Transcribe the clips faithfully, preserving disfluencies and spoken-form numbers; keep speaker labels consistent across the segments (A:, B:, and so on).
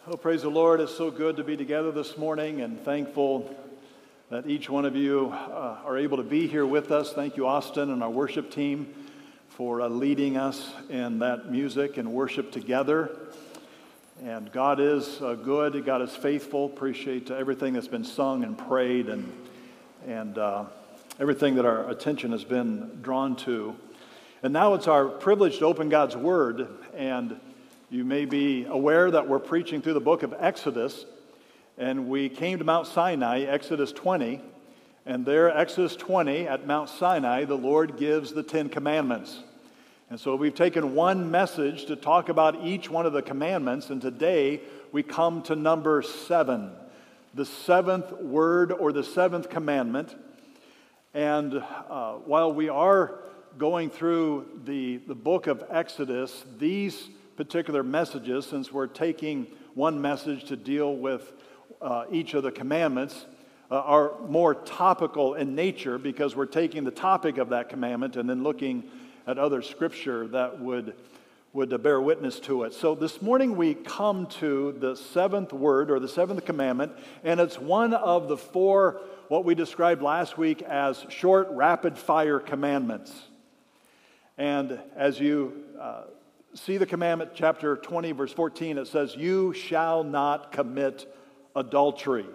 A: Oh, praise the Lord. It's so good to be together this morning and thankful that each one of you uh, are able to be here with us. Thank you, Austin, and our worship team for uh, leading us in that music and worship together. And God is uh, good. God is faithful. Appreciate everything that's been sung and prayed and, and uh, everything that our attention has been drawn to. And now it's our privilege to open God's Word, and you may be aware that we're preaching through the book of Exodus, and we came to Mount Sinai, Exodus twenty, and there, Exodus twenty, at Mount Sinai, the Lord gives the Ten Commandments. And so we've taken one message to talk about each one of the commandments, and today we come to number seven, the seventh word or the seventh commandment. And uh, while we are going through the, the book of Exodus, these particular messages, since we're taking one message to deal with uh, each of the commandments, uh, are more topical in nature because we're taking the topic of that commandment and then looking at other scripture that would, would uh, bear witness to it. So this morning we come to the seventh word or the seventh commandment, and it's one of the four, what we described last week as short, rapid-fire commandments. And as you uh, see the commandment, chapter twenty, verse fourteen, it says, "You shall not commit adultery."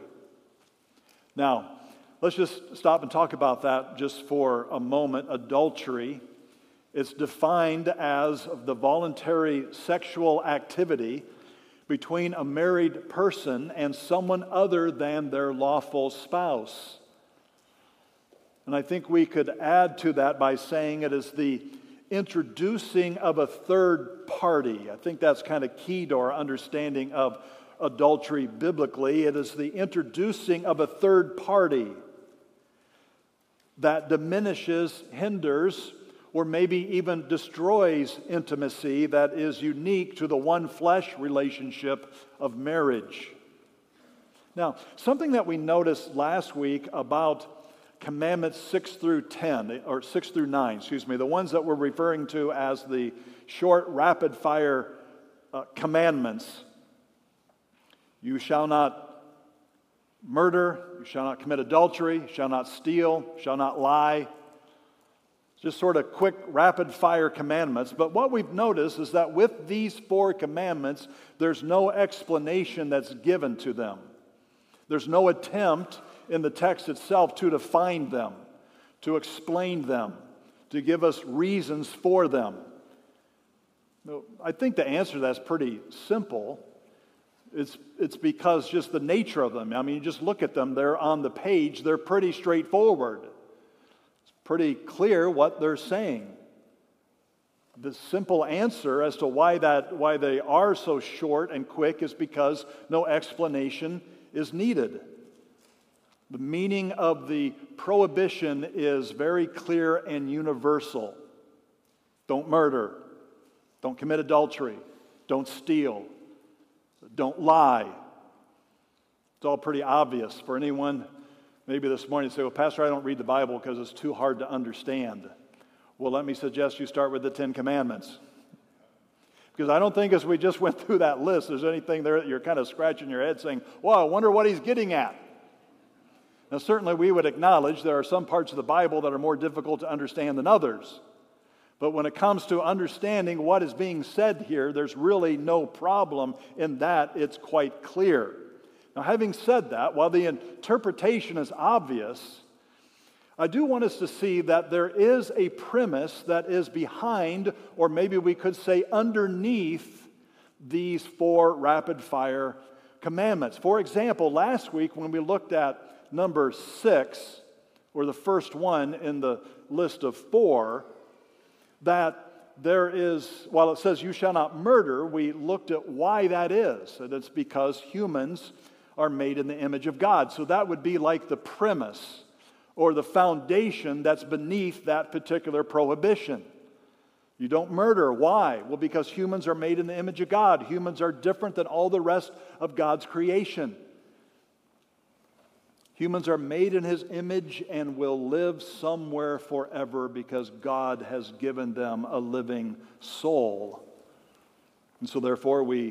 A: Now, let's just stop and talk about that just for a moment. Adultery, it's defined as the voluntary sexual activity between a married person and someone other than their lawful spouse. And I think we could add to that by saying it is the introducing of a third party. I think that's kind of key to our understanding of adultery biblically. It is the introducing of a third party that diminishes, hinders, or maybe even destroys intimacy that is unique to the one flesh relationship of marriage. Now, something that we noticed last week about Commandments six through ten, or six through nine, excuse me, the ones that we're referring to as the short, rapid-fire uh, commandments. You shall not murder, you shall not commit adultery, shall not steal, shall not lie. Just sort of quick, rapid-fire commandments. But what we've noticed is that with these four commandments, there's no explanation that's given to them. There's no attempt in the text itself to define them, to explain them, to give us reasons for them. I think the answer to that's pretty simple. It's, it's because just the nature of them. I mean, you just look at them, they're on the page, they're pretty straightforward. It's pretty clear what they're saying. The simple answer as to why that why they are so short and quick is because no explanation is needed. The meaning of the prohibition is very clear and universal. Don't murder. Don't commit adultery. Don't steal. Don't lie. It's all pretty obvious for anyone maybe this morning to say, well, Pastor, I don't read the Bible because it's too hard to understand. Well, let me suggest you start with the Ten Commandments. Because I don't think as we just went through that list, there's anything there that you're kind of scratching your head saying, well, I wonder what he's getting at. Now, certainly we would acknowledge there are some parts of the Bible that are more difficult to understand than others. But when it comes to understanding what is being said here, there's really no problem in that. It's quite clear. Now, having said that, while the interpretation is obvious, I do want us to see that there is a premise that is behind, or maybe we could say underneath, these four rapid-fire commandments. For example, last week when we looked at number six, or the first one in the list of four, that there is, while it says you shall not murder, we looked at why that is. And it's because humans are made in the image of God. So that would be like the premise or the foundation that's beneath that particular prohibition. You don't murder. Why? Well, because humans are made in the image of God. Humans are different than all the rest of God's creation. Humans are made in His image and will live somewhere forever because God has given them a living soul. And so therefore we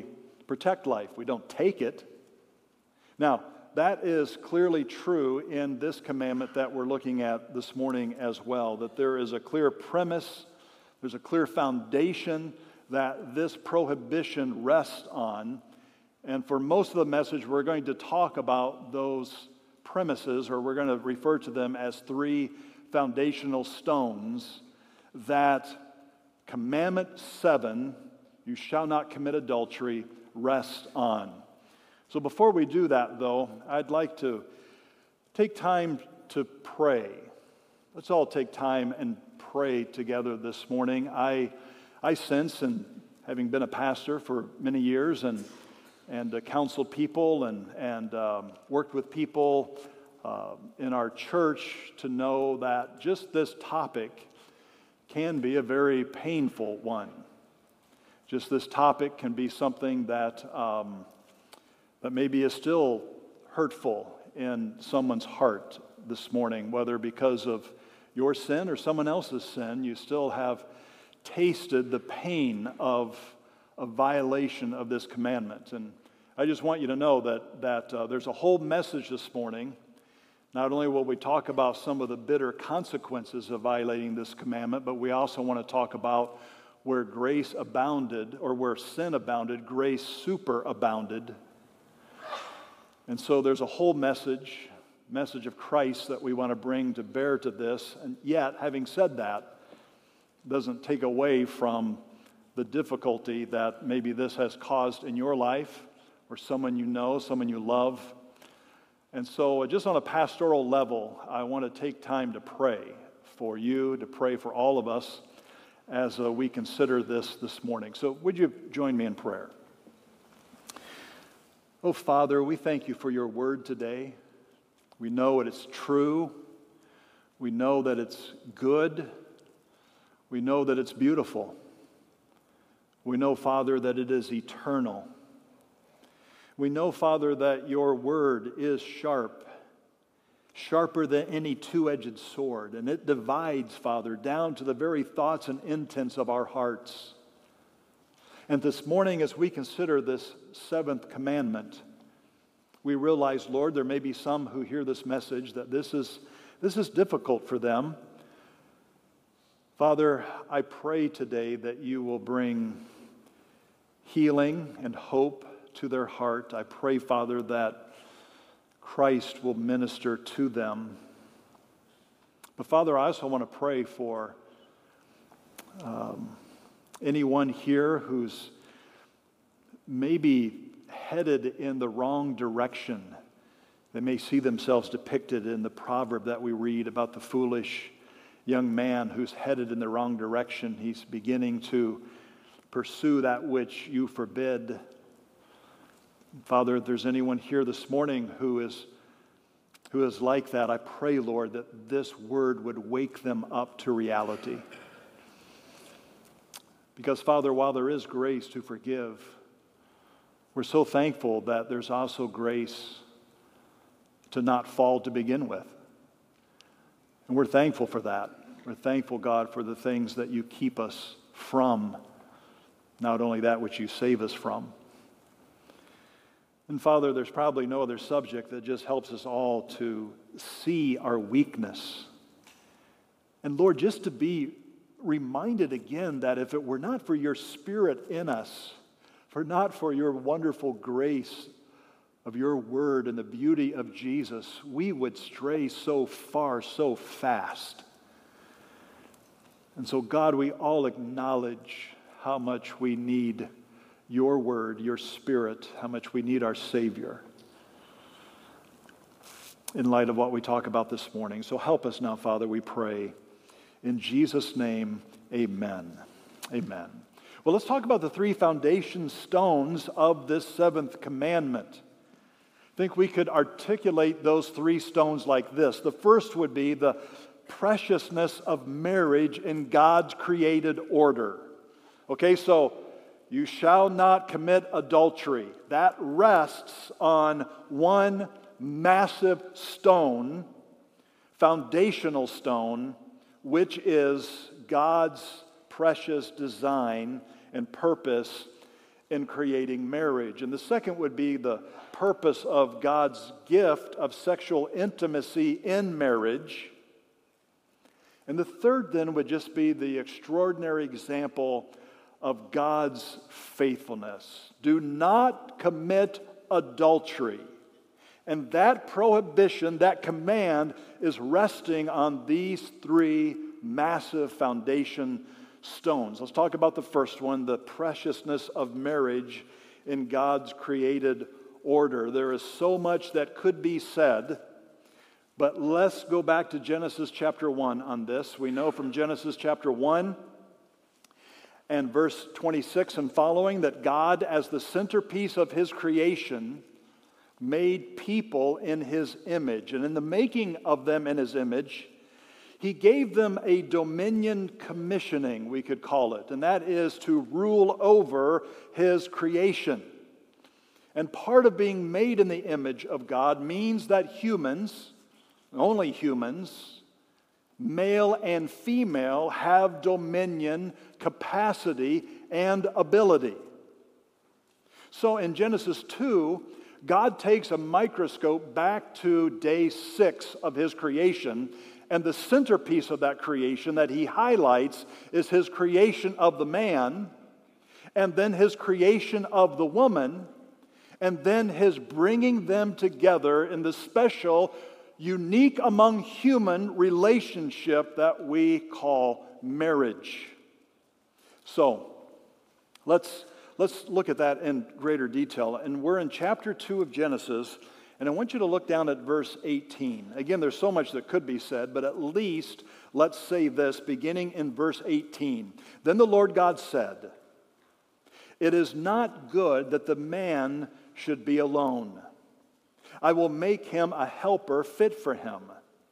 A: protect life. We don't take it. Now, that is clearly true in this commandment that we're looking at this morning as well, that there is a clear premise, there's a clear foundation that this prohibition rests on. And for most of the message, we're going to talk about those premises, or we're going to refer to them as three foundational stones that Commandment seven, you shall not commit adultery, rests on. So before we do that, though, I'd like to take time to pray. Let's all take time and pray together this morning. I, I sense, and having been a pastor for many years and and uh, counseled people and and um, worked with people uh, in our church, to know that just this topic can be a very painful one. Just this topic can be something that um, that maybe is still hurtful in someone's heart this morning, whether because of your sin or someone else's sin. You still have tasted the pain of a violation of this commandment. And I just want you to know that, that uh, there's a whole message this morning. Not only will we talk about some of the bitter consequences of violating this commandment, but we also want to talk about where grace abounded, or where sin abounded, grace superabounded. And so there's a whole message, message of Christ that we want to bring to bear to this. And yet, having said that, doesn't take away from the difficulty that maybe this has caused in your life, or someone you know, someone you love. And so just on a pastoral level, I want to take time to pray for you, to pray for all of us as uh, we consider this this morning. So would you join me in prayer? Oh, Father, we thank you for your word today. We know that it's true. We know that it's good. We know that it's beautiful. We know, Father, that it is eternal. We know, Father, that your word is sharp, sharper than any two-edged sword, and it divides, Father, down to the very thoughts and intents of our hearts. And this morning, as we consider this seventh commandment, we realize, Lord, there may be some who hear this message that this is, this is difficult for them. Father, I pray today that you will bring healing and hope to their heart. I pray, Father, that Christ will minister to them. But Father, I also want to pray for um, anyone here who's maybe headed in the wrong direction. They may see themselves depicted in the proverb that we read about the foolish young man who's headed in the wrong direction. He's beginning to pursue that which you forbid. Father, if there's anyone here this morning who is who is like that, I pray, Lord, that this word would wake them up to reality. Because, Father, while there is grace to forgive, we're so thankful that there's also grace to not fall to begin with. And we're thankful for that. We're thankful, God, for the things that you keep us from, not only that which you save us from. And Father, there's probably no other subject that just helps us all to see our weakness. And Lord, just to be reminded again that if it were not for your Spirit in us, for not for your wonderful grace of your word and the beauty of Jesus, we would stray so far, so fast. And so, God, we all acknowledge how much we need your word, your Spirit, how much we need our Savior in light of what we talk about this morning. So help us now, Father, we pray. In Jesus' name, amen. Amen. Well, let's talk about the three foundation stones of this seventh commandment. I think we could articulate those three stones like this. The first would be the preciousness of marriage in God's created order. Okay, so you shall not commit adultery. That rests on one massive stone, foundational stone, which is God's precious design and purpose in creating marriage. And the second would be the purpose of God's gift of sexual intimacy in marriage. And the third then would just be the extraordinary example of God's faithfulness. Do not commit adultery. And that prohibition, that command, is resting on these three massive foundation stones. Let's talk about the first one, the preciousness of marriage in God's created order. There is so much that could be said, but let's go back to Genesis chapter one on this. We know from Genesis chapter one and verse twenty-six and following that God, as the centerpiece of his creation, made people in his image. And in the making of them in his image, he gave them a dominion commissioning, we could call it, and that is to rule over his creation. And part of being made in the image of God means that humans, only humans, male and female, have dominion, capacity, and ability. So in Genesis two, God takes a microscope back to day six of his creation, and the centerpiece of that creation that he highlights is his creation of the man, and then his creation of the woman, and then his bringing them together in the special, unique among human relationship that we call marriage. So, let's let's look at that in greater detail. And we're in chapter two of Genesis, and I want you to look down at verse eighteen. Again, there's so much that could be said, but at least let's say this, beginning in verse eighteen. Then the Lord God said, "It is not good that the man should be alone. I will make him a helper fit for him."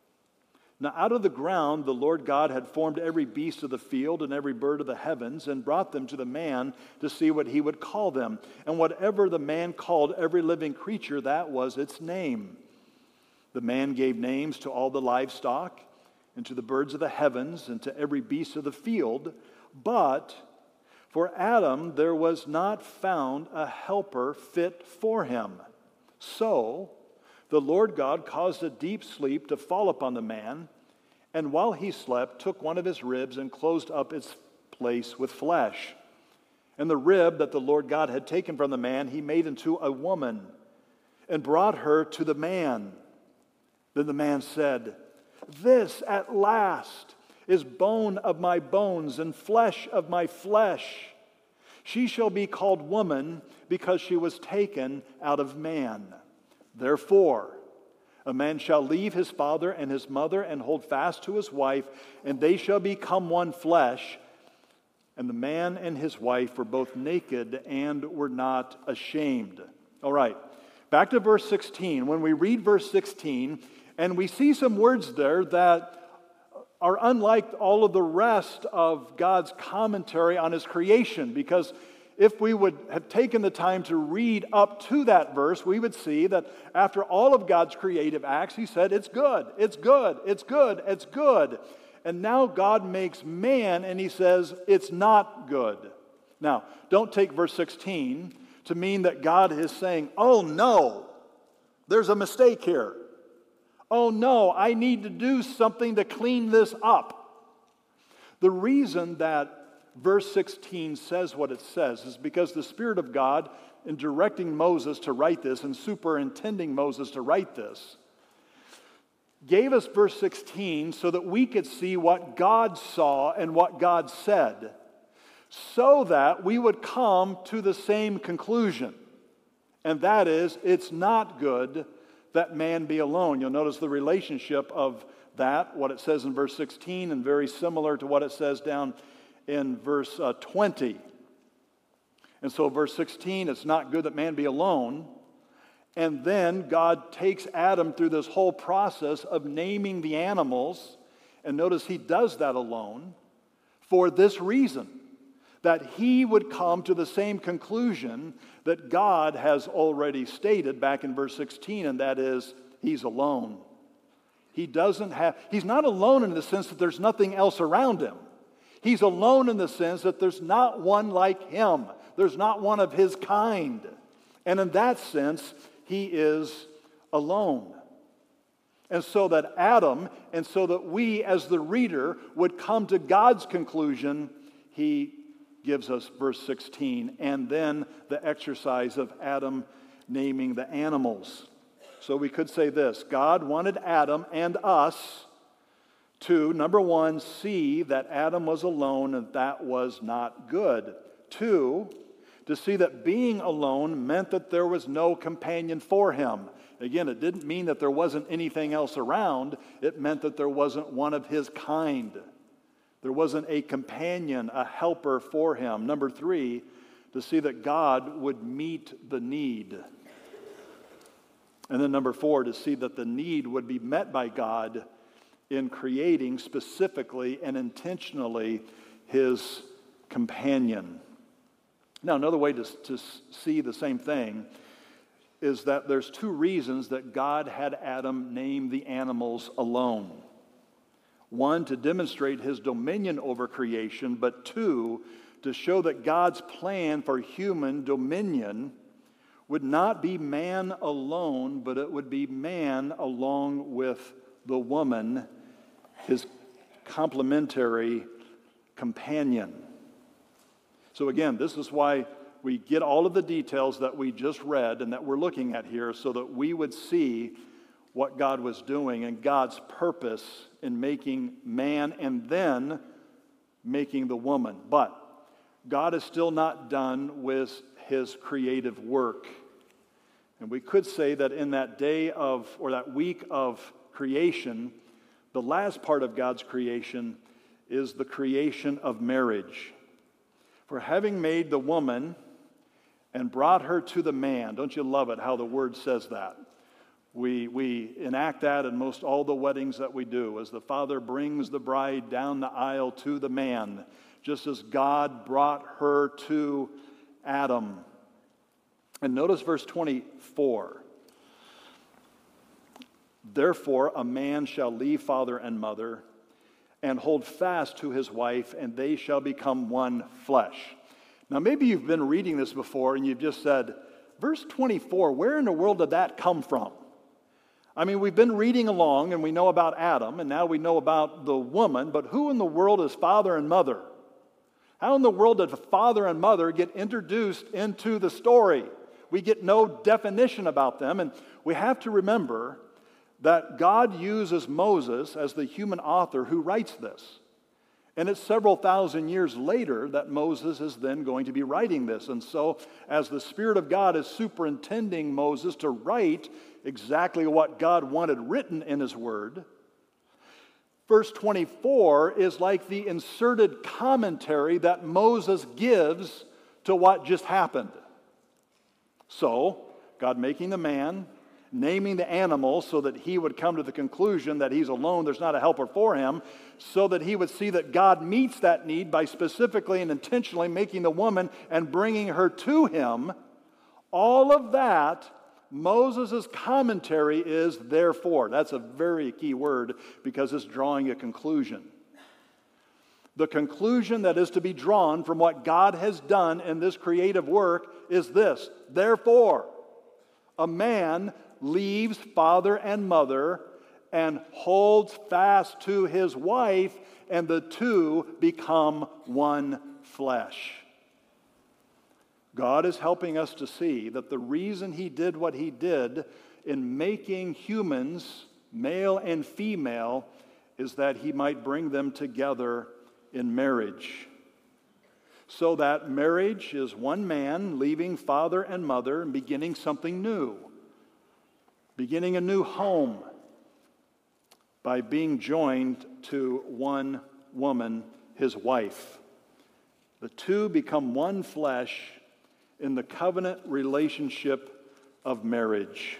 A: Now out of the ground the Lord God had formed every beast of the field and every bird of the heavens, and brought them to the man to see what he would call them. And whatever the man called every living creature, that was its name. The man gave names to all the livestock, and to the birds of the heavens, and to every beast of the field. But for Adam there was not found a helper fit for him. So the Lord God caused a deep sleep to fall upon the man, and while he slept, took one of his ribs and closed up its place with flesh. And the rib that the Lord God had taken from the man, he made into a woman, and brought her to the man. Then the man said, "This at last is bone of my bones and flesh of my flesh. She shall be called woman, because she was taken out of man. Therefore, a man shall leave his father and his mother and hold fast to his wife, and they shall become one flesh. And the man and his wife were both naked and were not ashamed." All right, back to verse sixteen. When we read verse sixteen, and we see some words there that are unlike all of the rest of God's commentary on his creation, because if we would have taken the time to read up to that verse, we would see that after all of God's creative acts, he said, it's good, it's good, it's good, it's good. And now God makes man, and he says, it's not good. Now, don't take verse sixteen to mean that God is saying, oh no, there's a mistake here. Oh no, I need to do something to clean this up. The reason that verse sixteen says what it says is because the Spirit of God, in directing Moses to write this and superintending Moses to write this, gave us verse sixteen so that we could see what God saw and what God said, so that we would come to the same conclusion. And that is, it's not good that man be alone. You'll notice the relationship of that, what it says in verse sixteen, and very similar to what it says down in verse uh, twenty. And so verse sixteen, it's not good that man be alone. And then God takes Adam through this whole process of naming the animals. And notice he does that alone for this reason, that he would come to the same conclusion that God has already stated back in verse sixteen, and that is, he's alone. He doesn't have, he's not alone in the sense that there's nothing else around him. He's alone in the sense that there's not one like him. There's not one of his kind. And in that sense, he is alone. And so that Adam, and so that we as the reader would come to God's conclusion, he gives us verse sixteen, and then the exercise of Adam naming the animals. So we could say this: God wanted Adam and us to, number one, see that Adam was alone and that was not good. Two, to see that being alone meant that there was no companion for him. Again, it didn't mean that there wasn't anything else around. It meant that there wasn't one of his kind. There wasn't a companion, a helper for him. Number three, to see that God would meet the need. And then number four, to see that the need would be met by God in creating specifically and intentionally his companion. Now, another way to, to see the same thing is that there's two reasons that God had Adam name the animals alone. One, to demonstrate his dominion over creation, but two, to show that God's plan for human dominion would not be man alone, but it would be man along with the woman, his complementary companion. So again, this is why we get all of the details that we just read and that we're looking at here, so that we would see what God was doing and God's purpose in making man and then making the woman. But God is still not done with his creative work. And we could say that in that day of, or that week of creation, the last part of God's creation is the creation of marriage. For having made the woman and brought her to the man. Don't you love it how the word says that? We, we enact that in most all the weddings that we do, as the father brings the bride down the aisle to the man, just as God brought her to Adam. And notice verse twenty-four. Therefore a man shall leave father and mother and hold fast to his wife, and they shall become one flesh. Now, maybe you've been reading this before and you've just said, verse twenty-four, where in the world did that come from? I mean, we've been reading along and we know about Adam and now we know about the woman, but who in the world is father and mother? How in the world did father and mother get introduced into the story? We get no definition about them, and we have to remember that God uses Moses as the human author who writes this. And it's several thousand years later that Moses is then going to be writing this. And so, as the Spirit of God is superintending Moses to write exactly what God wanted written in His Word, verse twenty-four is like the inserted commentary that Moses gives to what just happened. So, God making the man, naming the animal so that he would come to the conclusion that he's alone, there's not a helper for him, so that he would see that God meets that need by specifically and intentionally making the woman and bringing her to him. All of that, Moses' commentary is therefore. That's a very key word because it's drawing a conclusion. The conclusion that is to be drawn from what God has done in this creative work is this: therefore, a man leaves father and mother and holds fast to his wife, and the two become one flesh. God is helping us to see that the reason He did what He did in making humans, male and female, is that He might bring them together in marriage. So that marriage is one man leaving father and mother and beginning something new. Beginning a new home by being joined to one woman, his wife. The two become one flesh in the covenant relationship of marriage.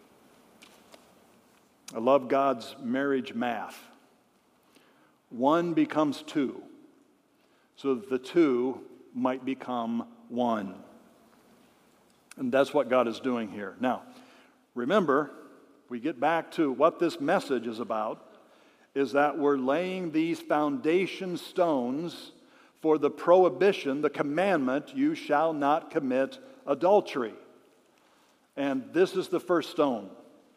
A: I love God's marriage math. One becomes two, so that the two might become one. And that's what God is doing here. Now, remember, we get back to what this message is about. is that we're laying these foundation stones for the prohibition, the commandment, you shall not commit adultery. And this is the first stone.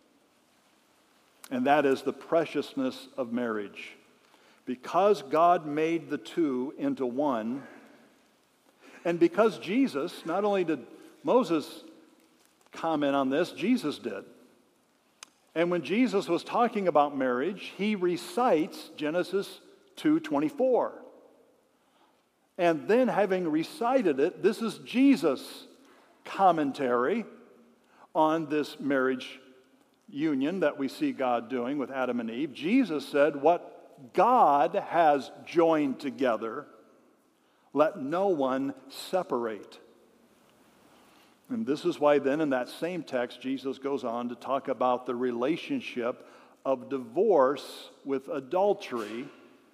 A: And that is the preciousness of marriage. Because God made the two into one, and because Jesus, not only did Moses comment on this, Jesus did. And when Jesus was talking about marriage, he recites Genesis two twenty-four. And then having recited it, this is Jesus' commentary on this marriage union that we see God doing with Adam and Eve. Jesus said, what God has joined together, let no one separate. And this is why then in that same text, Jesus goes on to talk about the relationship of divorce with adultery,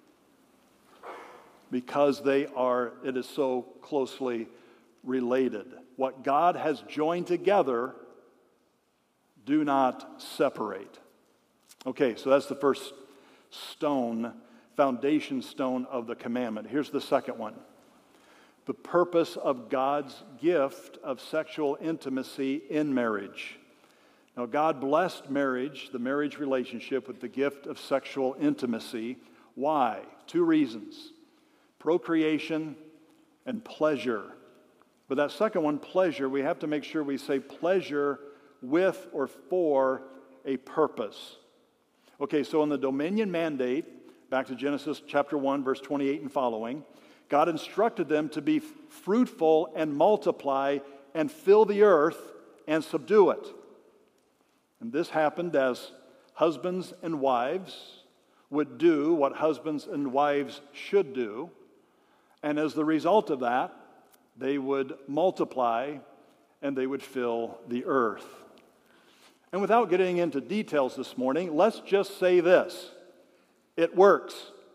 A: because they are, it is so closely related. What God has joined together, do not separate. Okay, so that's the first stone, foundation stone of the commandment. Here's the second one. The purpose of God's gift of sexual intimacy in marriage. Now, God blessed marriage, the marriage relationship, with the gift of sexual intimacy. Why? Two reasons. Procreation and pleasure. But that second one, pleasure, we have to make sure we say pleasure with or for a purpose. Okay, so in the dominion mandate, back to Genesis chapter one, verse twenty-eight and following, God instructed them to be fruitful and multiply and fill the earth and subdue it. And this happened as husbands and wives would do what husbands and wives should do. And as the result of that, they would multiply and they would fill the earth. And without getting into details this morning, let's just say this. It works.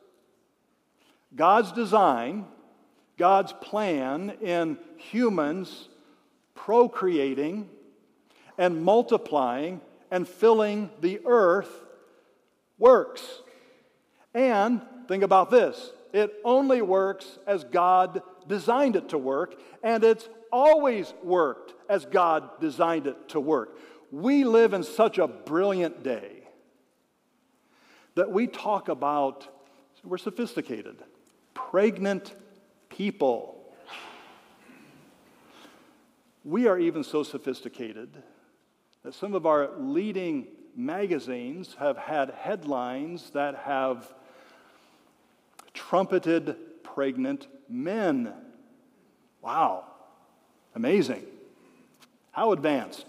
A: God's design, God's plan in humans procreating and multiplying and filling the earth works. And think about this. It only works as God designed it to work, and it's always worked as God designed it to work. We live in such a brilliant day that we talk about, we're sophisticated, pregnant people. We are even so sophisticated that some of our leading magazines have had headlines that have trumpeted pregnant men. Wow. Amazing. How advanced.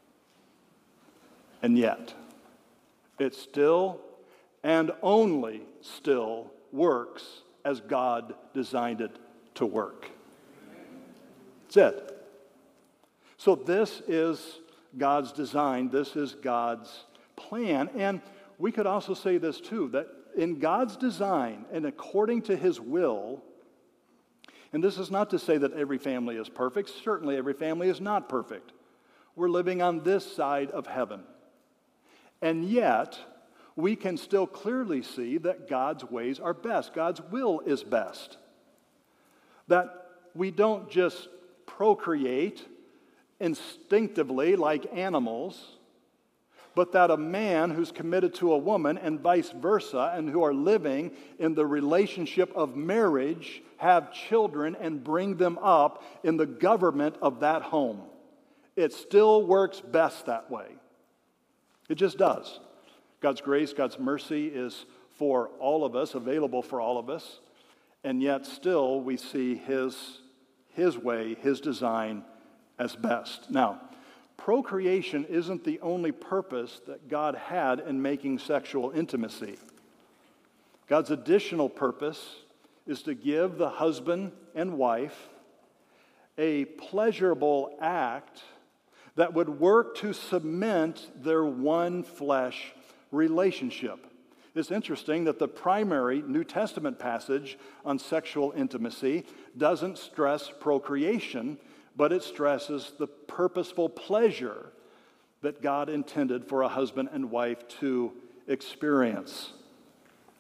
A: And yet, it still and only still works as God designed it to work. That's it. So this is God's design. This is God's plan. And we could also say this too, that in God's design and according to His will, and this is not to say that every family is perfect. Certainly every family is not perfect. We're living on this side of heaven. And yet, we can still clearly see that God's ways are best. God's will is best. That we don't just procreate instinctively like animals, but that a man who's committed to a woman and vice versa, and who are living in the relationship of marriage, have children and bring them up in the government of that home. It still works best that way. It just does. God's grace, God's mercy is for all of us, available for all of us, and yet still we see His, His way, His design as best. Now, procreation isn't the only purpose that God had in making sexual intimacy. God's additional purpose is to give the husband and wife a pleasurable act that would work to cement their one flesh relationship. It's interesting that the primary New Testament passage on sexual intimacy doesn't stress procreation, but it stresses the purposeful pleasure that God intended for a husband and wife to experience.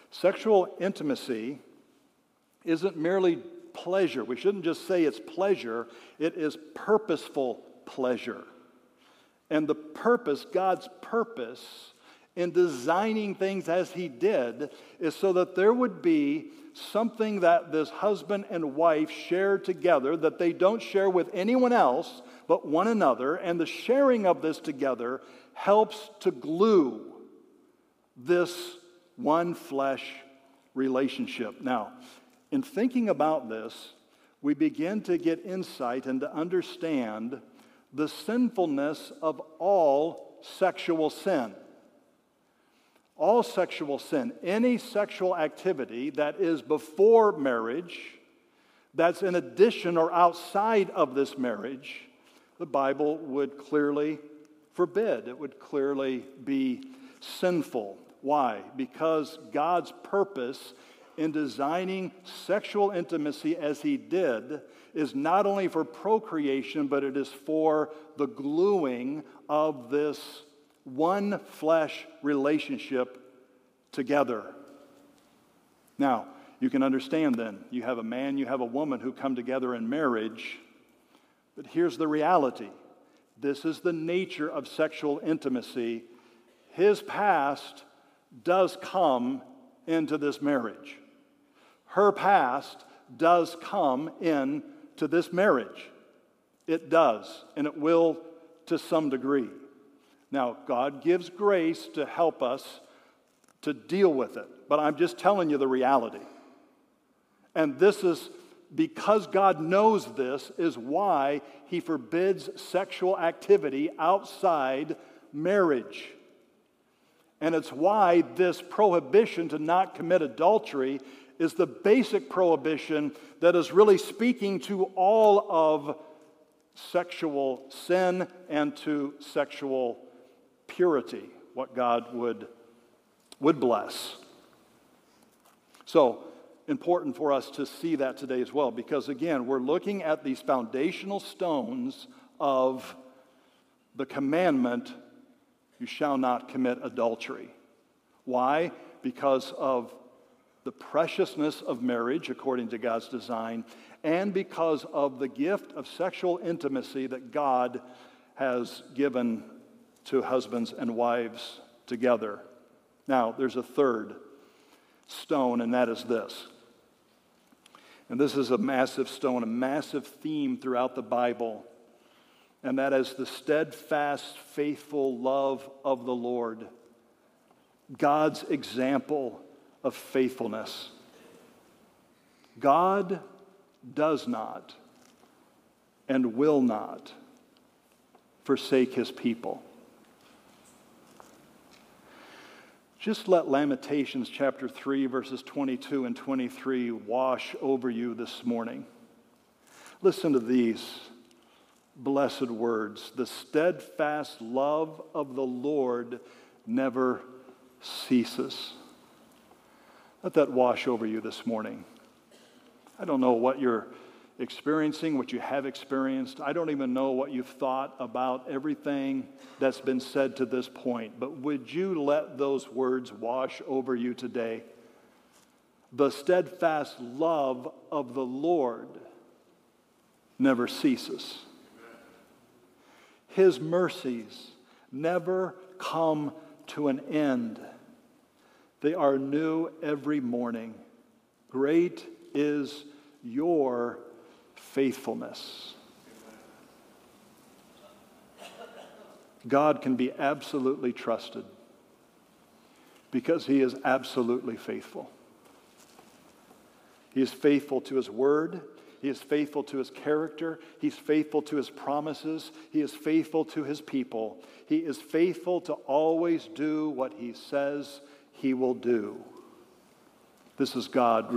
A: Sexual intimacy isn't merely pleasure. We shouldn't just say it's pleasure. It is purposeful pleasure. And the purpose, God's purpose in designing things as He did, is so that there would be something that this husband and wife share together that they don't share with anyone else but one another. And the sharing of this together helps to glue this one flesh relationship. Now, in thinking about this, we begin to get insight and to understand the sinfulness of all sexual sin. All sexual sin, any sexual activity that is before marriage, that's in addition or outside of this marriage, the Bible would clearly forbid. It would clearly be sinful. Why? Because God's purpose in designing sexual intimacy as He did is not only for procreation, but it is for the gluing of this one flesh relationship together. Now, you can understand then, you have a man, you have a woman who come together in marriage, but here's the reality. This is the nature of sexual intimacy. His past does come into this marriage. Her past does come into this marriage. It does, and it will to some degree. Now, God gives grace to help us to deal with it, but I'm just telling you the reality. And this is because God knows this, is why He forbids sexual activity outside marriage. And it's why this prohibition to not commit adultery is the basic prohibition that is really speaking to all of sexual sin and to sexual purity, what God would, would bless. So, important for us to see that today as well, because again, we're looking at these foundational stones of the commandment, you shall not commit adultery. Why? Because of the preciousness of marriage according to God's design, and because of the gift of sexual intimacy that God has given to husbands and wives together. Now, there's a third stone, and that is this. And this is a massive stone, a massive theme throughout the Bible, and that is the steadfast, faithful love of the Lord. God's example of faithfulness. God does not and will not forsake His people. Just let Lamentations chapter three, verses twenty-two and twenty-three wash over you this morning. Listen to these blessed words. The steadfast love of the Lord never ceases. Let that wash over you this morning. I don't know what you're experiencing, what you have experienced. I don't even know what you've thought about everything that's been said to this point. But would you let those words wash over you today? The steadfast love of the Lord never ceases. His mercies never come to an end. They are new every morning. Great is your faithfulness. God can be absolutely trusted because He is absolutely faithful. He is faithful to His word. He is faithful to His character. He's faithful to His promises. He is faithful to His people. He is faithful to always do what He says He will do. This is God.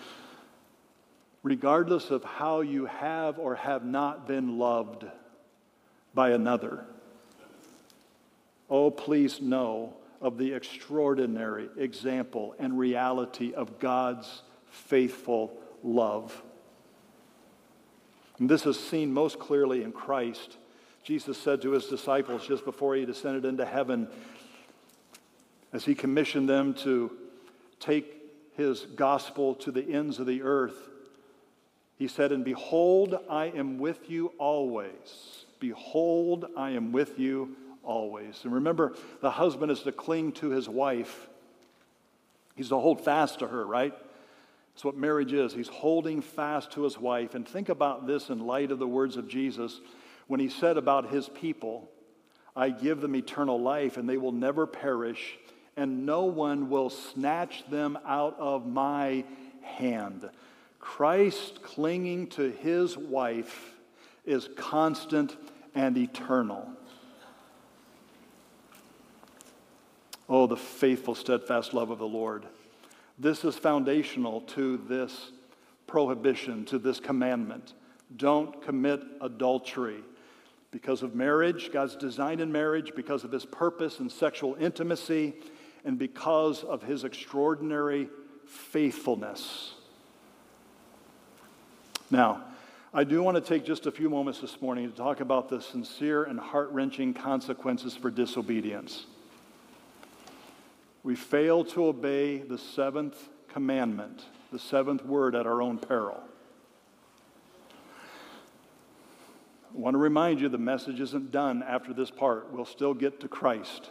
A: Regardless of how you have or have not been loved by another, oh, please know of the extraordinary example and reality of God's faithful love. And this is seen most clearly in Christ. Jesus said to His disciples just before He descended into heaven, as He commissioned them to take his gospel to the ends of the earth, he said, "And behold, I am with you always. Behold, I am with you always." And remember, the husband is to cling to his wife. He's to hold fast to her, right? That's what marriage is. He's holding fast to his wife. And think about this in light of the words of Jesus when he said about his people, "I give them eternal life, and they will never perish, and no one will snatch them out of my hand." Christ clinging to his wife is constant and eternal. Oh, the faithful, steadfast love of the Lord. This is foundational to this prohibition, to this commandment. Don't commit adultery. Because of marriage, God's design in marriage, because of his purpose in sexual intimacy, and because of his extraordinary faithfulness. Now, I do want to take just a few moments this morning to talk about the sincere and heart-wrenching consequences for disobedience. We fail to obey the seventh commandment, the seventh word, at our own peril. I want to remind you the message isn't done after this part. We'll still get to Christ.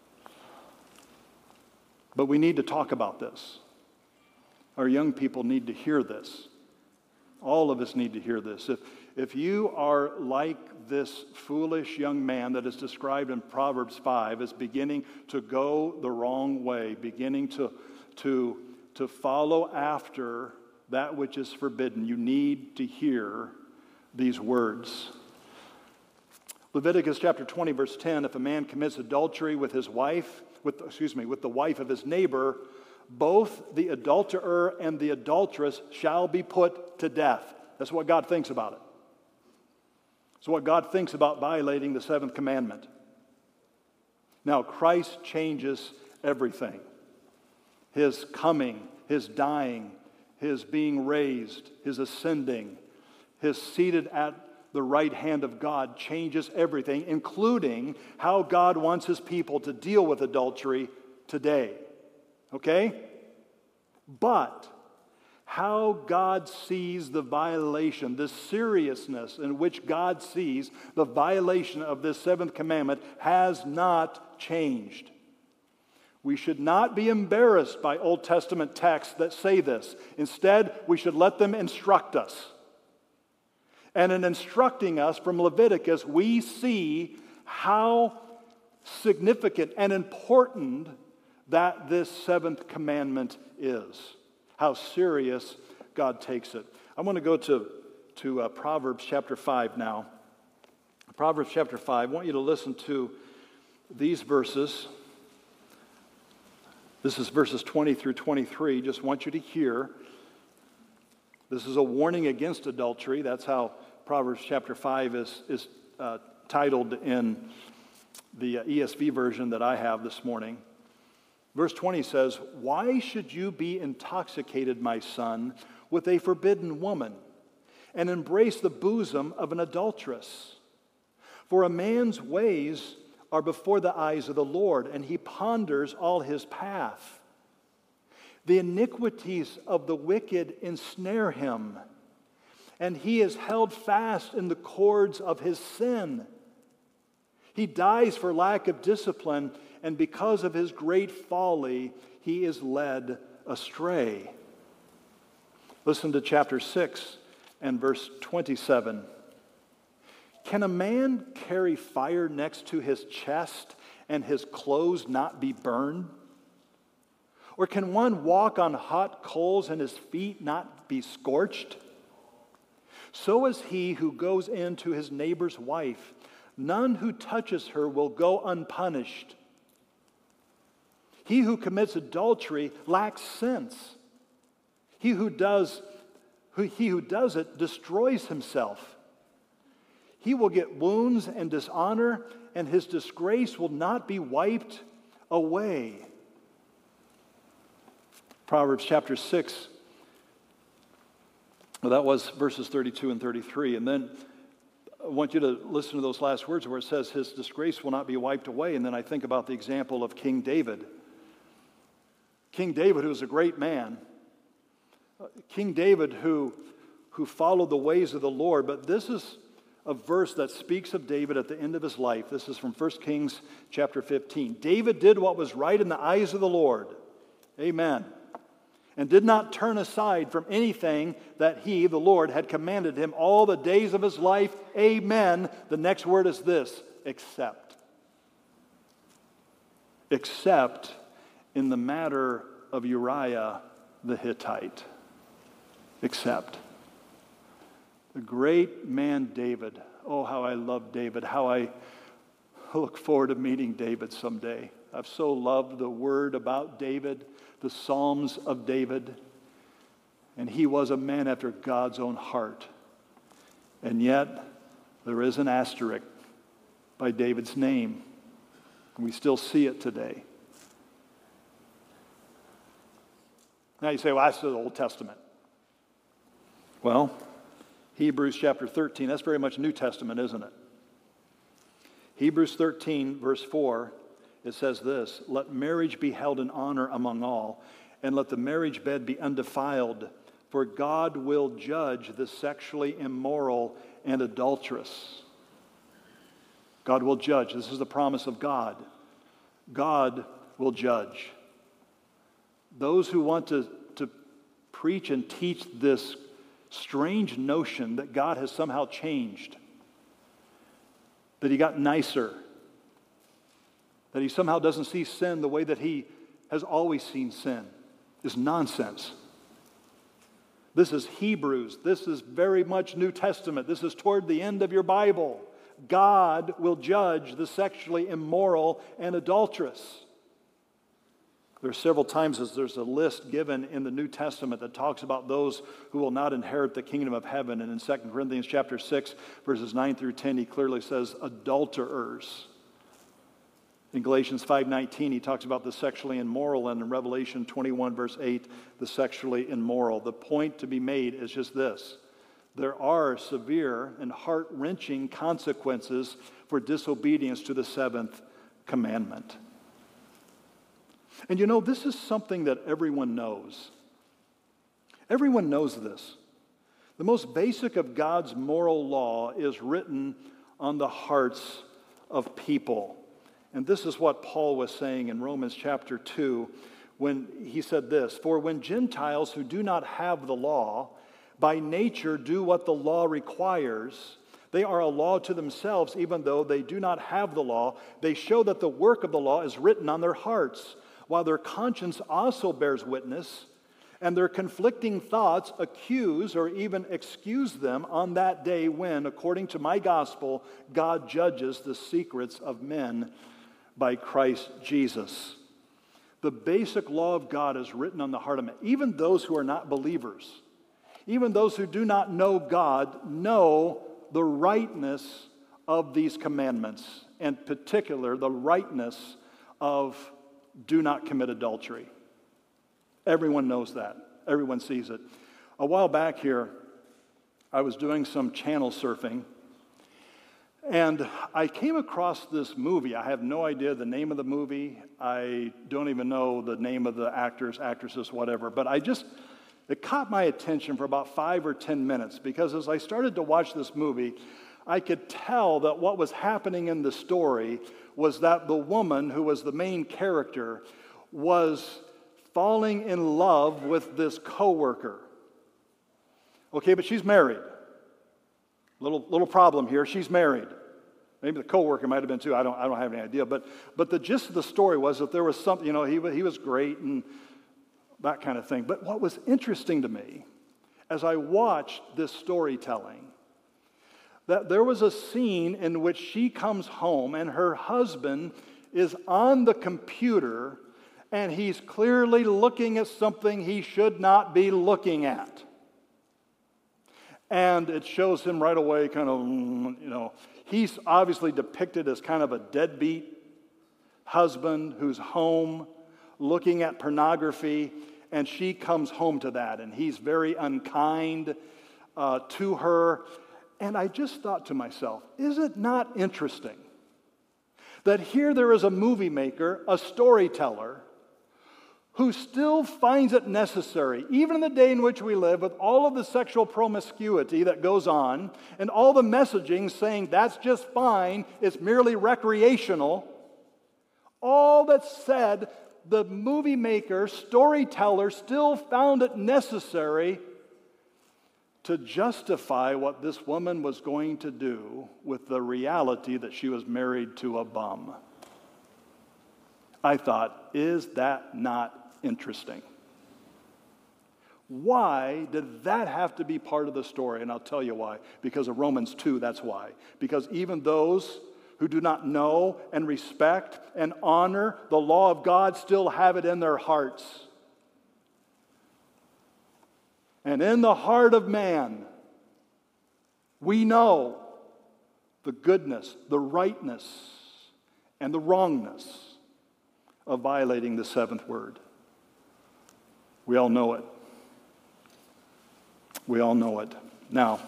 A: But we need to talk about this. Our young people need to hear this. All of us need to hear this. If, if you are like this foolish young man that is described in Proverbs five as beginning to go the wrong way, beginning to, to, to follow after that which is forbidden, you need to hear these words. Leviticus chapter twenty, verse ten, if a man commits adultery with his wife, with, excuse me, with the wife of his neighbor, both the adulterer and the adulteress shall be put to death. That's what God thinks about it. It's what God thinks about violating the seventh commandment. Now, Christ changes everything. His coming, his dying, his being raised, his ascending, his seated at the right hand of God changes everything, including how God wants his people to deal with adultery today. Okay? But how God sees the violation, the seriousness in which God sees the violation of this seventh commandment has not changed. We should not be embarrassed by Old Testament texts that say this. Instead, we should let them instruct us. And in instructing us from Leviticus, we see how significant and important that this seventh commandment is. How serious God takes it. I'm going to go to, to uh, Proverbs chapter five now. Proverbs chapter five. I want you to listen to these verses. This is verses twenty through twenty-three. Just want you to hear. This is a warning against adultery. That's how Proverbs chapter five is, is uh, titled in the uh, E S V version that I have this morning. Verse twenty says, "Why should you be intoxicated, my son, with a forbidden woman, and embrace the bosom of an adulteress? For a man's ways are before the eyes of the Lord, and he ponders all his path. The iniquities of the wicked ensnare him, and he is held fast in the cords of his sin. He dies for lack of discipline, and because of his great folly, he is led astray." Listen to chapter six and verse twenty-seven. "Can a man carry fire next to his chest and his clothes not be burned? Or can one walk on hot coals and his feet not be scorched? So is he who goes in to his neighbor's wife. None who touches her will go unpunished. He who commits adultery lacks sense. He who does, who, he who does it destroys himself. He will get wounds and dishonor, and his disgrace will not be wiped away." Proverbs chapter six. Well, that was verses thirty-two and thirty-three. And then I want you to listen to those last words where it says, "His disgrace will not be wiped away." And then I think about the example of King David. King David, who was a great man, King David who, who followed the ways of the Lord, but this is a verse that speaks of David at the end of his life. This is from First Kings chapter fifteen. David did what was right in the eyes of the Lord. Amen. And did not turn aside from anything that he, the Lord, had commanded him all the days of his life. Amen. The next word is this: except. Except in the matter of Uriah the Hittite. Except. The great man David. Oh, how I love David. How I look forward to meeting David someday. I've so loved the word about David, the Psalms of David. And he was a man after God's own heart. And yet, there is an asterisk by David's name. We still see it today. Now you say, well, that's the Old Testament. Well, Hebrews chapter thirteen, that's very much New Testament, isn't it? Hebrews thirteen, verse four, it says this: let marriage be held in honor among all, and let the marriage bed be undefiled, for God will judge the sexually immoral and adulterous. God will judge. This is the promise of God. God will judge. Those who want to, to preach and teach this strange notion that God has somehow changed, that he got nicer, that he somehow doesn't see sin the way that he has always seen sin, is nonsense. This is Hebrews. This is very much New Testament. This is toward the end of your Bible. God will judge the sexually immoral and adulterous. There are several times as there's a list given in the New Testament that talks about those who will not inherit the kingdom of heaven. And in Second Corinthians chapter six, verses nine through ten, he clearly says adulterers. In Galatians five nineteen, he talks about the sexually immoral, and in Revelation twenty-one, verse eight, the sexually immoral. The point to be made is just this: there are severe and heart-wrenching consequences for disobedience to the seventh commandment. And you know, this is something that everyone knows. Everyone knows this. The most basic of God's moral law is written on the hearts of people. And this is what Paul was saying in Romans chapter two when he said this: for when Gentiles who do not have the law by nature do what the law requires, they are a law to themselves, even though they do not have the law. They show that the work of the law is written on their hearts, while their conscience also bears witness, and their conflicting thoughts accuse or even excuse them on that day when, according to my gospel, God judges the secrets of men by Christ Jesus. The basic law of God is written on the heart of men. Even those who are not believers, even those who do not know God, know the rightness of these commandments, and in particular, the rightness of do not commit adultery. Everyone knows that. Everyone sees it. A while back here, I was doing some channel surfing, and I came across this movie. I have no idea the name of the movie. I don't even know the name of the actors, actresses, whatever. But I just, it caught my attention for about five or ten minutes, because as I started to watch this movie, I could tell that what was happening in the story was that the woman who was the main character was falling in love with this coworker. Okay, but she's married. Little little problem here. She's married. Maybe the coworker might have been too. I don't I don't have any idea. But but the gist of the story was that there was something. You know, he he was great and that kind of thing. But what was interesting to me, as I watched this storytelling, that there was a scene in which she comes home and her husband is on the computer and he's clearly looking at something he should not be looking at. And it shows him right away kind of, you know, he's obviously depicted as kind of a deadbeat husband who's home looking at pornography, and she comes home to that, and he's very unkind uh, to her. And I just thought to myself, is it not interesting that here there is a movie maker, a storyteller, who still finds it necessary, even in the day in which we live, with all of the sexual promiscuity that goes on, and all the messaging saying that's just fine, it's merely recreational, all that's said, the movie maker, storyteller still found it necessary to justify what this woman was going to do with the reality that she was married to a bum. I thought, is that not interesting? Why did that have to be part of the story? And I'll tell you why. Because of Romans two, that's why. Because even those who do not know and respect and honor the law of God still have it in their hearts. And in the heart of man, we know the goodness, the rightness, and the wrongness of violating the seventh word. We all know it. We all know it. Now,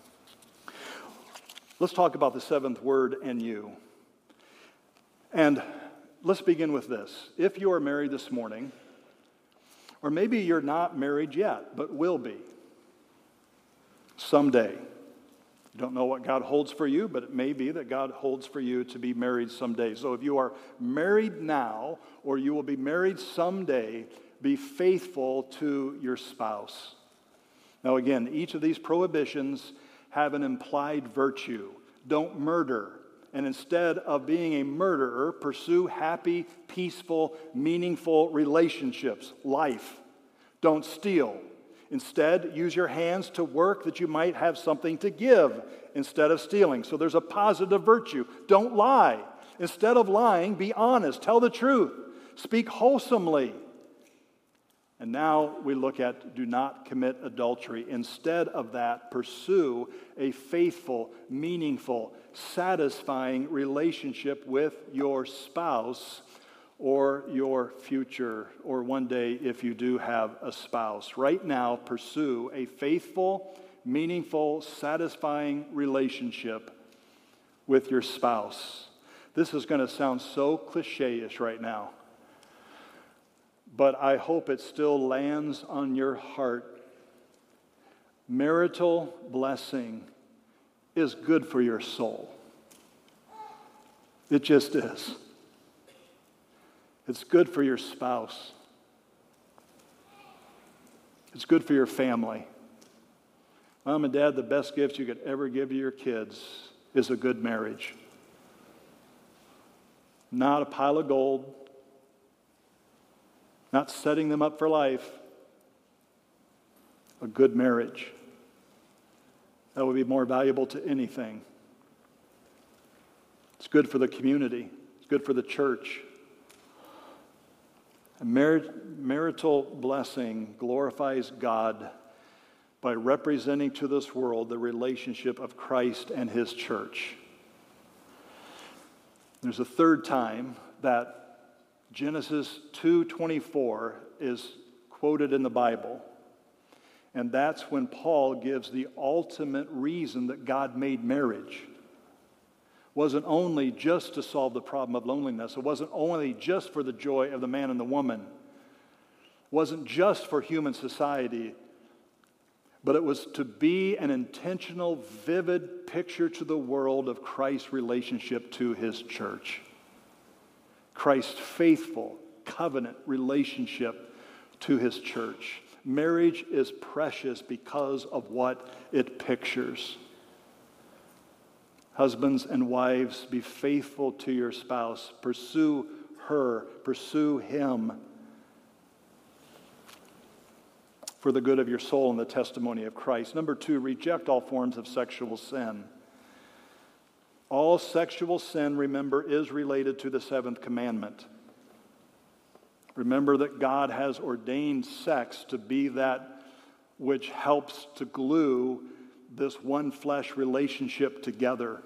A: let's talk about the seventh word and you. And let's begin with this. If you are married this morning, or maybe you're not married yet, but will be someday. You don't know what God holds for you, but it may be that God holds for you to be married someday. So if you are married now, or you will be married someday, be faithful to your spouse. Now again, each of these prohibitions have an implied virtue. Don't murder. And instead of being a murderer, pursue happy, peaceful, meaningful relationships, life. Don't steal. Instead, use your hands to work that you might have something to give instead of stealing. So there's a positive virtue. Don't lie. Instead of lying, be honest. Tell the truth. Speak wholesomely. And now we look at do not commit adultery. Instead of that, pursue a faithful, meaningful, satisfying relationship with your spouse or your future, or one day if you do have a spouse. Right now, pursue a faithful, meaningful, satisfying relationship with your spouse. This is going to sound so cliche-ish right now, but I hope it still lands on your heart. Marital blessing is good for your soul. It just is. It's good for your spouse. It's good for your family. Mom and Dad, the best gift you could ever give to your kids is a good marriage. Not a pile of gold. Not setting them up for life. A good marriage. That would be more valuable to anything. It's good for the community. It's good for the church. A mar- marital blessing glorifies God by representing to this world the relationship of Christ and His church. There's a third time that Genesis two twenty-four is quoted in the Bible, and that's when Paul gives the ultimate reason that God made marriage. Wasn't only just to solve the problem of loneliness. It wasn't only just for the joy of the man and the woman. It wasn't just for human society. But it was to be an intentional, vivid picture to the world of Christ's relationship to His church. Christ's faithful, covenant relationship to His church. Marriage is precious because of what it pictures. Husbands and wives, be faithful to your spouse. Pursue her. Pursue him for the good of your soul and the testimony of Christ. Number two, reject all forms of sexual sin. All sexual sin, remember, is related to the seventh commandment. Remember that God has ordained sex to be that which helps to glue this one flesh relationship together.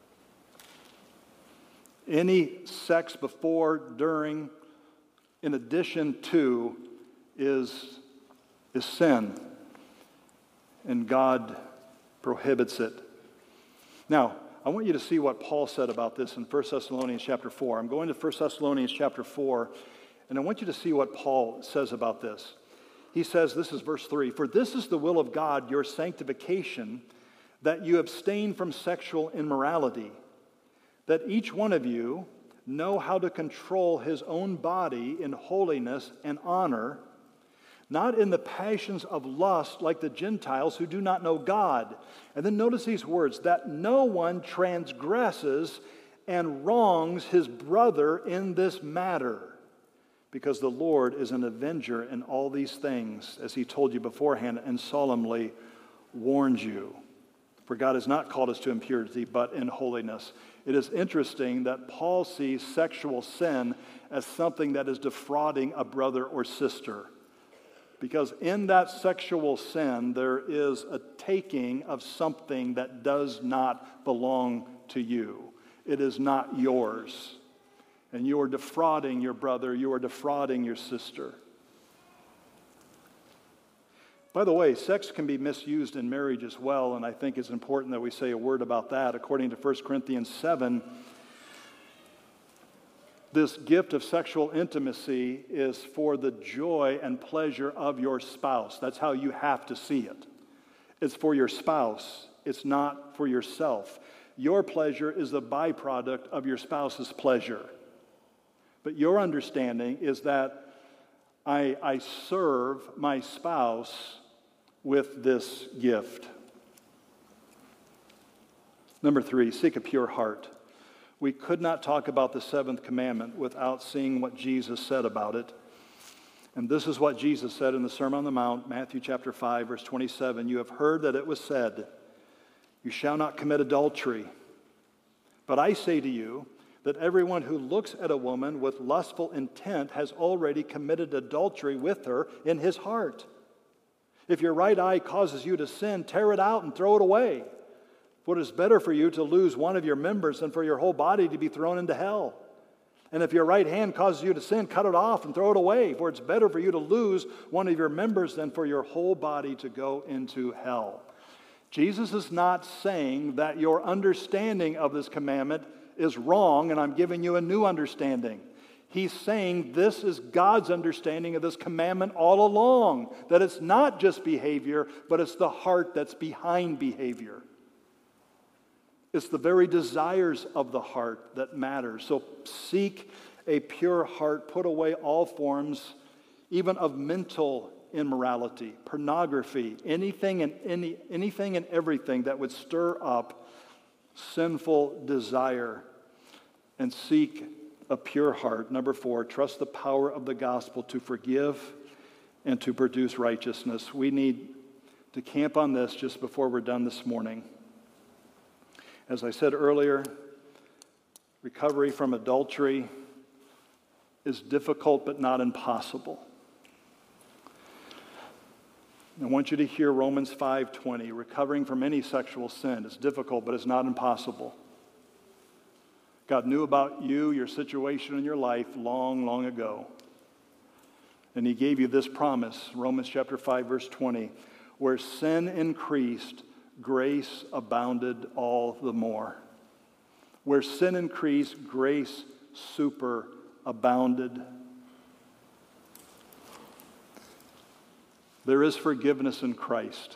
A: Any sex before, during, in addition to, is, is sin. And God prohibits it. Now, I want you to see what Paul said about this in First Thessalonians chapter four. I'm going to First Thessalonians chapter four, And I want you to see what Paul says about this. He says, this is verse three, "For this is the will of God, your sanctification, that you abstain from sexual immorality, that each one of you know how to control his own body in holiness and honor, not in the passions of lust like the Gentiles who do not know God." And then notice these words, "that no one transgresses and wrongs his brother in this matter, because the Lord is an avenger in all these things, as he told you beforehand and solemnly warned you. For God has not called us to impurity, but in holiness." It is interesting that Paul sees sexual sin as something that is defrauding a brother or sister. Because in that sexual sin, there is a taking of something that does not belong to you. It is not yours. And you are defrauding your brother, you are defrauding your sister. By the way, sex can be misused in marriage as well, and I think it's important that we say a word about that. According to First Corinthians seven, this gift of sexual intimacy is for the joy and pleasure of your spouse. That's how you have to see it. It's for your spouse. It's not for yourself. Your pleasure is the byproduct of your spouse's pleasure. But your understanding is that I, I serve my spouse with this gift. Number three, seek a pure heart. We could not talk about the seventh commandment without seeing what Jesus said about it. And this is what Jesus said in the Sermon on the Mount, Matthew chapter five, verse twenty-seven. "You have heard that it was said, 'You shall not commit adultery.' But I say to you that everyone who looks at a woman with lustful intent has already committed adultery with her in his heart. If your right eye causes you to sin, tear it out and throw it away. For it is better for you to lose one of your members than for your whole body to be thrown into hell. And if your right hand causes you to sin, cut it off and throw it away. For it's better for you to lose one of your members than for your whole body to go into hell." Jesus is not saying that your understanding of this commandment is wrong and I'm giving you a new understanding. He's saying this is God's understanding of this commandment all along, that it's not just behavior, but it's the heart that's behind behavior. It's the very desires of the heart that matter. So seek a pure heart. Put away all forms, even of mental immorality, pornography, anything and any anything and everything that would stir up sinful desire, and seek a pure heart. Number four, trust the power of the gospel to forgive and to produce righteousness. We need to camp on this just before we're done this morning. As I said earlier, recovery from adultery is difficult but not impossible. I want you to hear Romans five twenty. Recovering from any sexual sin is difficult, but it's not impossible. God knew about you, your situation in your life long, long ago. And he gave you this promise, Romans chapter five, verse twenty, where sin increased, grace abounded all the more. Where sin increased, grace superabounded. There is forgiveness in Christ.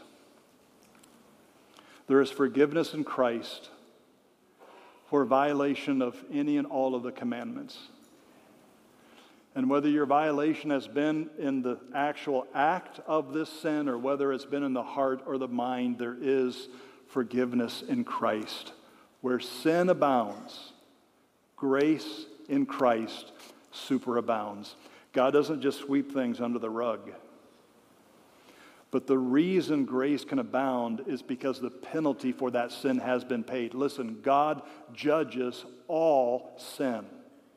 A: There is forgiveness in Christ for violation of any and all of the commandments. And whether your violation has been in the actual act of this sin or whether it's been in the heart or the mind, there is forgiveness in Christ. Where sin abounds, grace in Christ superabounds. God doesn't just sweep things under the rug. But the reason grace can abound is because the penalty for that sin has been paid. Listen, God judges all sin.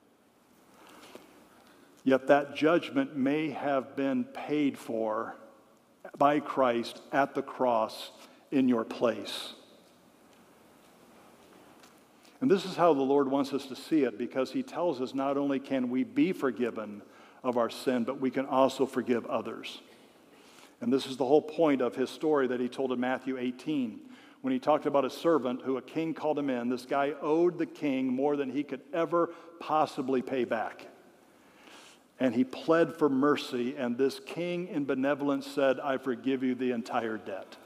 A: Yet that judgment may have been paid for by Christ at the cross in your place. And this is how the Lord wants us to see it, because he tells us not only can we be forgiven of our sin, but we can also forgive others. And this is the whole point of his story that he told in Matthew eighteen. When he talked about a servant who a king called him in, this guy owed the king more than he could ever possibly pay back. And he pled for mercy, and this king in benevolence said, I forgive you the entire debt.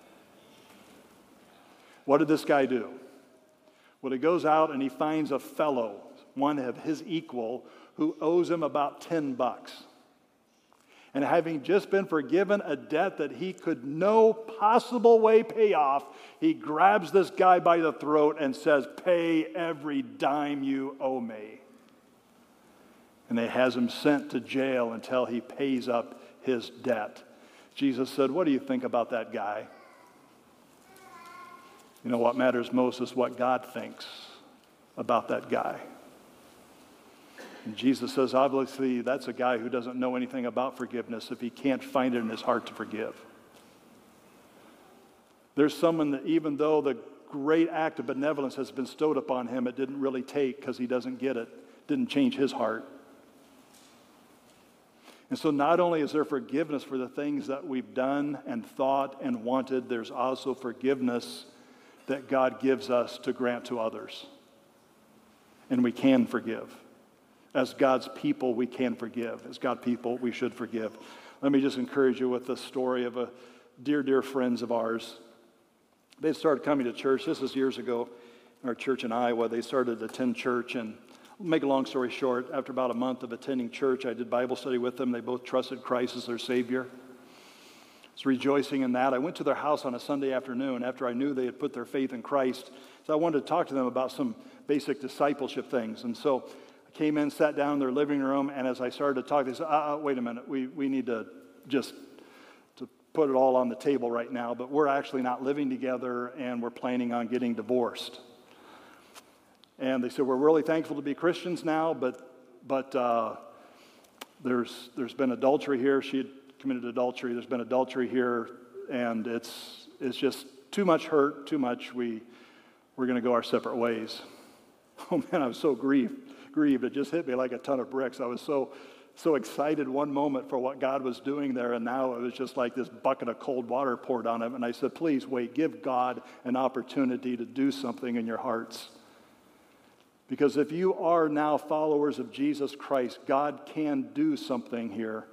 A: What did this guy do? Well, he goes out and he finds a fellow, one of his equal, who owes him about ten bucks. And having just been forgiven a debt that he could no possible way pay off, he grabs this guy by the throat and says, pay every dime you owe me. And they has him sent to jail until he pays up his debt. Jesus said, what do you think about that guy? You know, what matters most is what God thinks about that guy. And Jesus says, obviously, that's a guy who doesn't know anything about forgiveness if he can't find it in his heart to forgive. There's someone that even though the great act of benevolence has been bestowed upon him, it didn't really take because he doesn't get it. Didn't change his heart. And so not only is there forgiveness for the things that we've done and thought and wanted, there's also forgiveness that God gives us to grant to others. And we can forgive. As God's people, we can forgive. As God's people, we should forgive. Let me just encourage you with the story of a dear, dear friends of ours. They started coming to church. This is years ago in our church in Iowa. They started to attend church. And make a long story short, after about a month of attending church, I did Bible study with them. They both trusted Christ as their Savior. I was rejoicing in that. I went to their house on a Sunday afternoon after I knew they had put their faith in Christ. So I wanted to talk to them about some basic discipleship things. And so came in, sat down in their living room, and as I started to talk, they said, uh, uh, wait a minute, we, we need to just to put it all on the table right now, but we're actually not living together, and we're planning on getting divorced. And they said, we're really thankful to be Christians now, but but uh, there's there's been adultery here. She had committed adultery. There's been adultery here, and it's it's just too much hurt, too much. We, we're going to go our separate ways. Oh, man, I was so grieved. grieved. It just hit me like a ton of bricks. I was so so excited one moment for what God was doing there, and now it was just like this bucket of cold water poured on him. And I said, please wait, give God an opportunity to do something in your hearts. Because if you are now followers of Jesus Christ, God can do something here.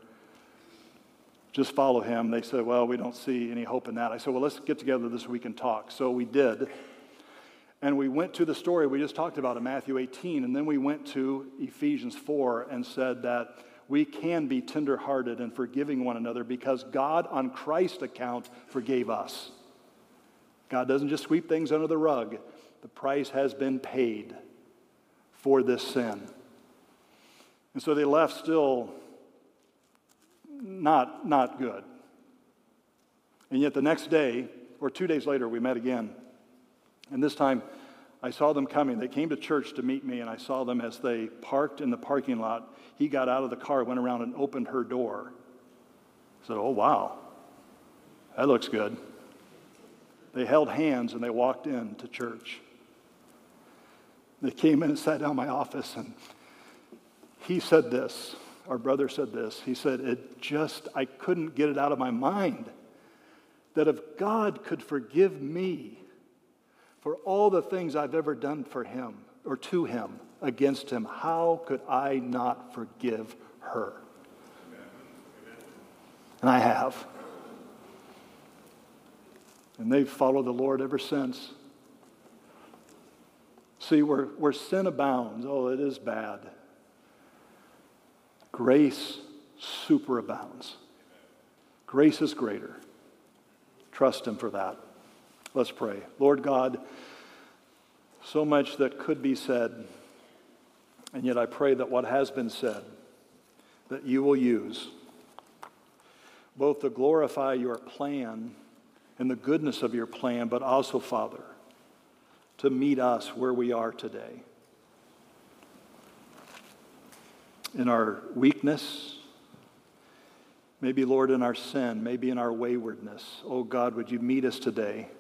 A: Just follow him. They said, well, we don't see any hope in that. I said, well, let's get together this week and talk. So we did. And we went to the story we just talked about in Matthew eighteen, and then we went to Ephesians four and said that we can be tenderhearted and forgiving one another because God, on Christ's account, forgave us. God doesn't just sweep things under the rug. The price has been paid for this sin. And so they left still not, not good. And yet the next day, or two days later, we met again. And this time, I saw them coming. They came to church to meet me, and I saw them as they parked in the parking lot. He got out of the car, went around and opened her door. I said, oh, wow, that looks good. They held hands, and they walked into church. They came in and sat down in my office, and he said this. Our brother said this. He said, it just, I couldn't get it out of my mind that if God could forgive me for all the things I've ever done for him or to him, against him, how could I not forgive her? And I have. And they've followed the Lord ever since. See, where, where sin abounds, oh, it is bad. Grace superabounds. Grace is greater. Trust him for that. Let's pray. Lord God, so much that could be said, and yet I pray that what has been said, that you will use, both to glorify your plan and the goodness of your plan, but also, Father, to meet us where we are today. In our weakness, maybe, Lord, in our sin, maybe in our waywardness. Oh God, would you meet us today?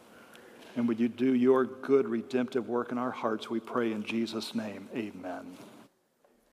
A: And would you do your good redemptive work in our hearts, we pray in Jesus' name. Amen.